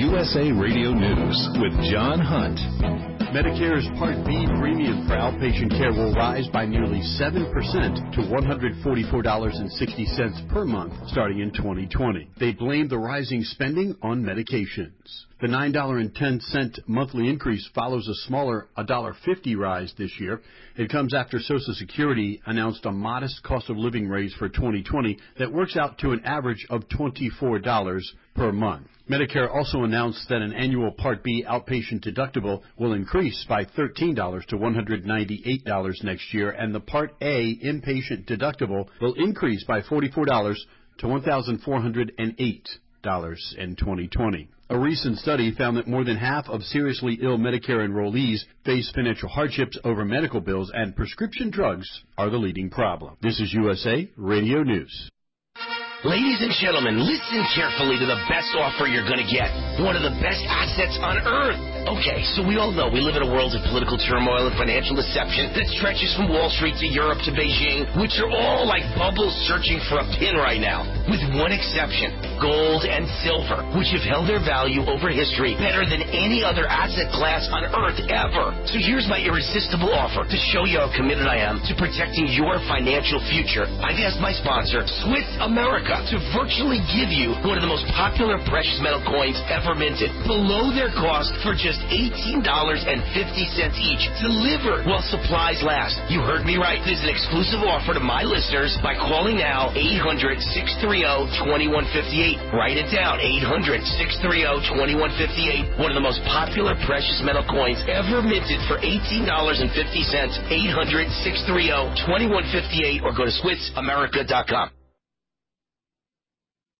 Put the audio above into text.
USA Radio News with John Hunt. Medicare's Part B premium for outpatient care will rise by nearly 7% to $144.60 per month starting in 2020. They blame the rising spending on medications. The $9.10 monthly increase follows a smaller $1.50 rise this year. It comes after Social Security announced a modest cost of living raise for 2020 that works out to an average of $24 per month. Medicare also announced that an annual Part B outpatient deductible will increase by $13 to $198 next year, and the Part A inpatient deductible will increase by $44 to $1,408 in 2020. A recent study found that more than half of seriously ill Medicare enrollees face financial hardships over medical bills, and prescription drugs are the leading problem. This is USA Radio News. Ladies and gentlemen, listen carefully to the best offer you're going to get. One of the best assets on earth. Okay, so we all know we live in a world of political turmoil and financial deception that stretches from Wall Street to Europe to Beijing, which are all like bubbles searching for a pin right now. With one exception, gold and silver, which have held their value over history better than any other asset class on earth ever. So here's my irresistible offer to show you how committed I am to protecting your financial future. I've asked my sponsor, Swiss America, to virtually give you one of the most popular precious metal coins ever minted, below their cost for just $18.50 each, delivered while supplies last. You heard me right. This is an exclusive offer to my listeners by calling now 800-630-2158. Write it down, 800-630-2158. One of the most popular precious metal coins ever minted for $18.50, 800-630-2158, or go to SwissAmerica.com.